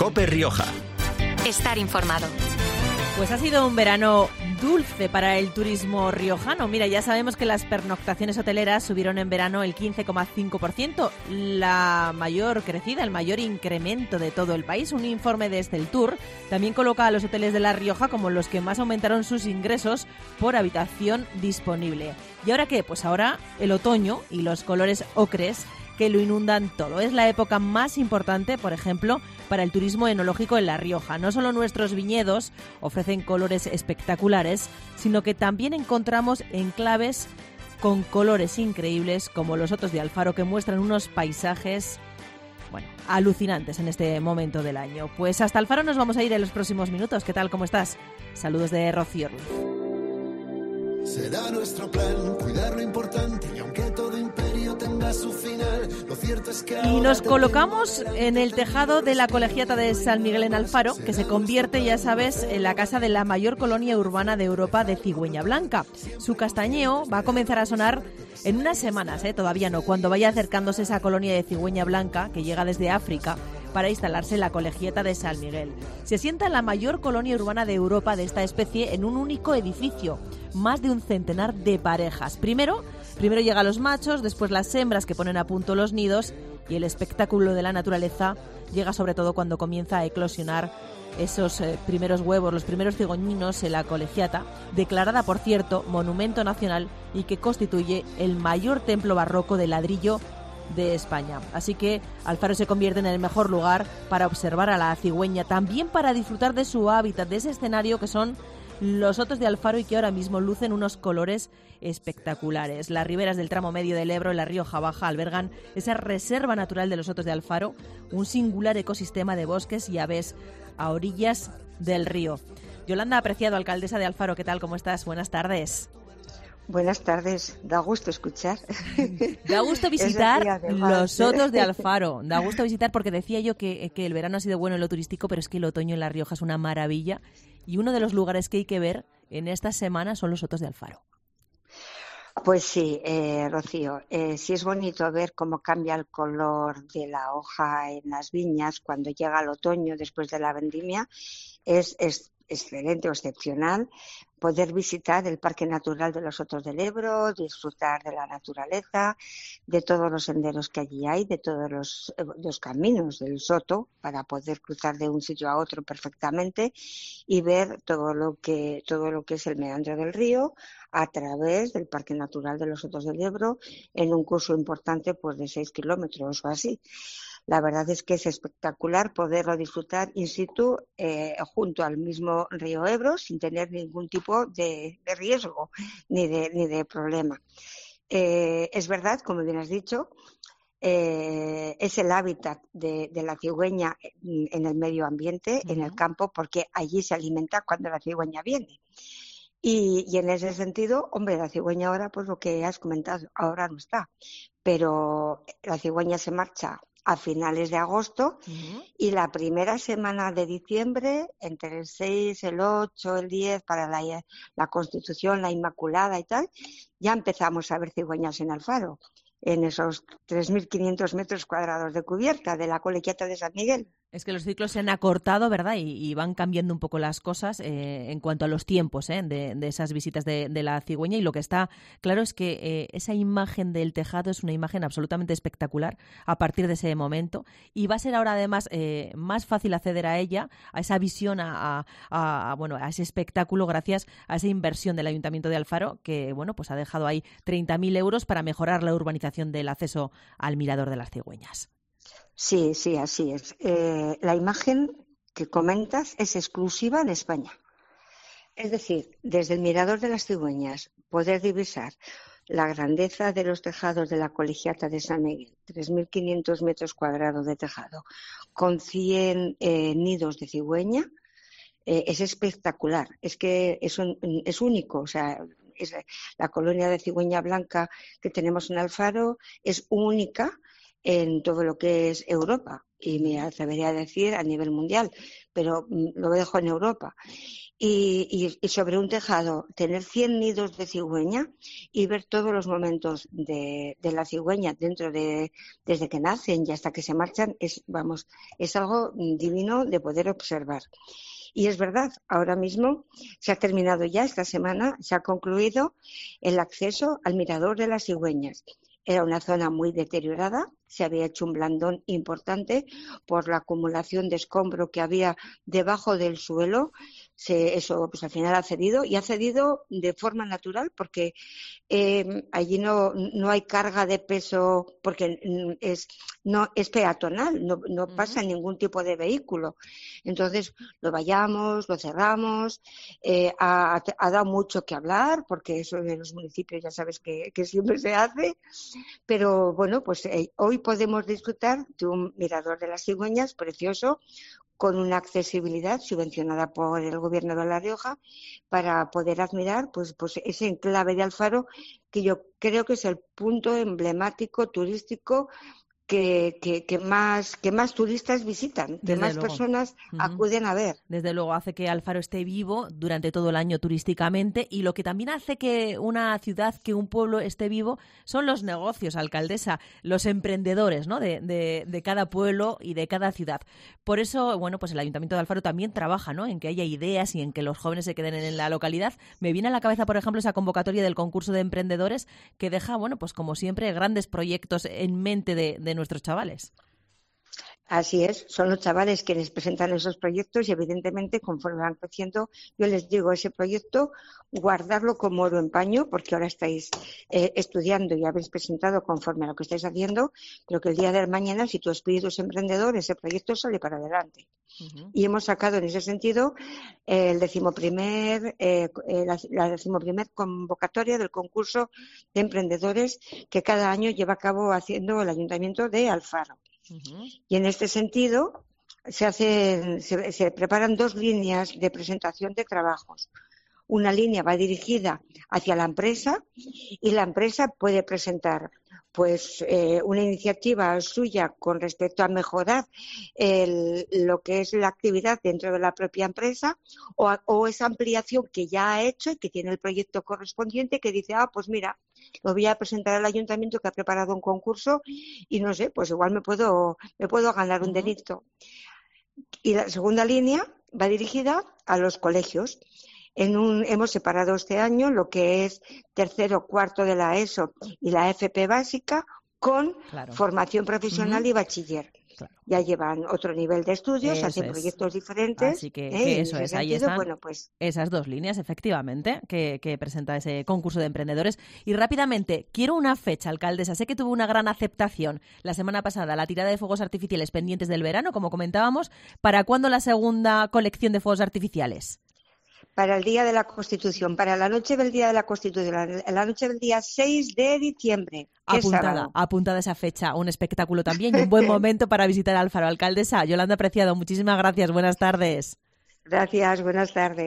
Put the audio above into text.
COPE Rioja. Estar informado. Pues ha sido un verano dulce para el turismo riojano. Mira, ya sabemos que las pernoctaciones hoteleras subieron en verano el 15,5%, la mayor crecida, el mayor incremento de todo el país. Un informe de Esteltur también coloca a los hoteles de La Rioja como los que más aumentaron sus ingresos por habitación disponible. ¿Y ahora qué? Pues ahora el otoño y los colores ocres que lo inundan todo. Es la época más importante, por ejemplo, para el turismo enológico en La Rioja. No solo nuestros viñedos ofrecen colores espectaculares, sino que también encontramos enclaves con colores increíbles como los Sotos de Alfaro, que muestran unos paisajes, alucinantes en este momento del año. Pues hasta Alfaro nos vamos a ir en los próximos minutos. ¿Qué tal? ¿Cómo estás? Saludos de Rocío Ruiz. Será nuestro plan cuidar lo importante y aunque todo imperio tenga su final, lo cierto es que y nos colocamos en el tejado de la Colegiata de San Miguel en Alfaro, que se convierte, ya sabes, en la casa de la mayor colonia urbana de Europa de cigüeña blanca. Su castañeo va a comenzar a sonar en unas semanas, todavía no, cuando vaya acercándose esa colonia de cigüeña blanca que llega desde África para instalarse en la Colegiata de San Miguel. Se asienta en la mayor colonia urbana de Europa de esta especie en un único edificio, más de un centenar de parejas. Primero llegan los machos, después las hembras que ponen a punto los nidos y el espectáculo de la naturaleza llega sobre todo cuando comienza a eclosionar esos primeros huevos, los primeros cigüeñinos en la Colegiata, declarada, por cierto, Monumento Nacional y que constituye el mayor templo barroco de ladrillo de España. Así que Alfaro se convierte en el mejor lugar para observar a la cigüeña, también para disfrutar de su hábitat, de ese escenario que son los Sotos de Alfaro y que ahora mismo lucen unos colores espectaculares. Las riberas del tramo medio del Ebro y la Rioja Baja albergan esa reserva natural de los Sotos de Alfaro, un singular ecosistema de bosques y aves a orillas del río. Yolanda Apreciado, alcaldesa de Alfaro, ¿qué tal? ¿Cómo estás? Buenas tardes. Buenas tardes, da gusto escuchar. Da gusto visitar los Sotos de Alfaro, da gusto visitar porque decía yo que el verano ha sido bueno en lo turístico, pero es que el otoño en La Rioja es una maravilla y uno de los lugares que hay que ver en esta semana son los Sotos de Alfaro. Pues sí, Rocío, sí es bonito ver cómo cambia el color de la hoja en las viñas cuando llega el otoño después de la vendimia. Es excelente o excepcional poder visitar el Parque Natural de los Sotos del Ebro, disfrutar de la naturaleza, de todos los senderos que allí hay, de todos los caminos del Soto para poder cruzar de un sitio a otro perfectamente y ver todo lo que es el meandro del río a través del Parque Natural de los Sotos del Ebro en un curso importante pues de 6 kilómetros o así. La verdad es que es espectacular poderlo disfrutar in situ junto al mismo río Ebro sin tener ningún tipo de riesgo ni de problema. Es verdad, como bien has dicho, es el hábitat de la cigüeña en el medio ambiente, en el campo, porque allí se alimenta cuando la cigüeña viene. Y en ese sentido, hombre, la cigüeña ahora, pues lo que has comentado, ahora no está, pero la cigüeña se marcha a finales de agosto y la primera semana de diciembre, entre el 6, el 8, el 10, para la Constitución, la Inmaculada y tal, ya empezamos a ver cigüeñas en Alfaro, en esos 3.500 metros cuadrados de cubierta de la Colegiata de San Miguel. Es que los ciclos se han acortado, ¿verdad? Y van cambiando un poco las cosas en cuanto a los tiempos de esas visitas de la cigüeña. Y lo que está claro es que esa imagen del tejado es una imagen absolutamente espectacular a partir de ese momento. Y va a ser ahora además más fácil acceder a ella, a esa visión, a ese espectáculo gracias a esa inversión del Ayuntamiento de Alfaro que pues ha dejado ahí 30.000 euros para mejorar la urbanización del acceso al Mirador de las Cigüeñas. Sí, así es. La imagen que comentas es exclusiva en España. Es decir, desde el Mirador de las Cigüeñas poder divisar la grandeza de los tejados de la Colegiata de San Miguel, 3.500 metros cuadrados de tejado, con 100 nidos de cigüeña, es espectacular. Es que es único, o sea, es la colonia de cigüeña blanca que tenemos en Alfaro es única en todo lo que es Europa, y me atrevería a decir a nivel mundial, pero lo dejo en Europa. Y sobre un tejado tener 100 nidos de cigüeña y ver todos los momentos de la cigüeña desde que nacen y hasta que se marchan, es algo divino de poder observar. Y es verdad, ahora mismo se ha terminado ya esta semana, se ha concluido el acceso al mirador de las cigüeñas. Era una zona muy deteriorada, se había hecho un blandón importante por la acumulación de escombro que había debajo del suelo. Eso pues al final ha cedido, y ha cedido de forma natural porque allí no hay carga de peso, porque es peatonal, no pasa ningún tipo de vehículo. Entonces lo vallamos, lo cerramos, ha dado mucho que hablar, porque eso de los municipios ya sabes que siempre se hace, pero bueno, pues hoy podemos disfrutar de un mirador de las cigüeñas precioso, con una accesibilidad subvencionada por el Gobierno de La Rioja, para poder admirar pues ese enclave de Alfaro, que yo creo que es el punto emblemático turístico que más turistas visitan, que más personas acuden a ver. Desde luego hace que Alfaro esté vivo durante todo el año turísticamente, y lo que también hace que una ciudad, que un pueblo esté vivo, son los negocios, alcaldesa, los emprendedores, ¿no? de cada pueblo y de cada ciudad. Por eso, bueno, pues el Ayuntamiento de Alfaro también trabaja, ¿no?, en que haya ideas y en que los jóvenes se queden en la localidad. Me viene a la cabeza, por ejemplo, esa convocatoria del concurso de emprendedores, que deja, bueno, pues como siempre, grandes proyectos en mente de nuestros chavales. Así es, son los chavales quienes presentan esos proyectos, y evidentemente conforme van creciendo, yo les digo, ese proyecto guardarlo como oro en paño, porque ahora estáis estudiando y habéis presentado conforme a lo que estáis haciendo, pero que el día de mañana, si tu espíritu es emprendedor, ese proyecto sale para adelante. Y hemos sacado en ese sentido la 11ª convocatoria del concurso de emprendedores que cada año lleva a cabo haciendo el Ayuntamiento de Alfaro. Y en este sentido se preparan 2 líneas de presentación de trabajos. Una línea va dirigida hacia la empresa, y la empresa puede presentar pues una iniciativa suya con respecto a mejorar lo que es la actividad dentro de la propia empresa, o esa ampliación que ya ha hecho y que tiene el proyecto correspondiente, que dice, pues mira, lo voy a presentar al ayuntamiento, que ha preparado un concurso y no sé, pues igual me puedo ganar un delito. Y la segunda línea va dirigida a los colegios. Hemos separado este año lo que es 3º, 4º de la ESO y la FP básica con formación profesional y bachiller. Claro. Ya llevan otro nivel de estudios, hacen proyectos diferentes. Así que eso es, ahí están pues esas 2 líneas, efectivamente, que presenta ese concurso de emprendedores. Y rápidamente, quiero una fecha, alcaldesa. Sé que tuvo una gran aceptación la semana pasada la tirada de fuegos artificiales pendientes del verano, como comentábamos. ¿Para cuándo la segunda colección de fuegos artificiales? Para el Día de la Constitución, para la noche del Día de la Constitución, la noche del día 6 de diciembre. Apuntada esa fecha, un espectáculo también y un buen momento para visitar Alfaro. Alcaldesa Yolanda Preciado, muchísimas gracias, buenas tardes. Gracias, buenas tardes.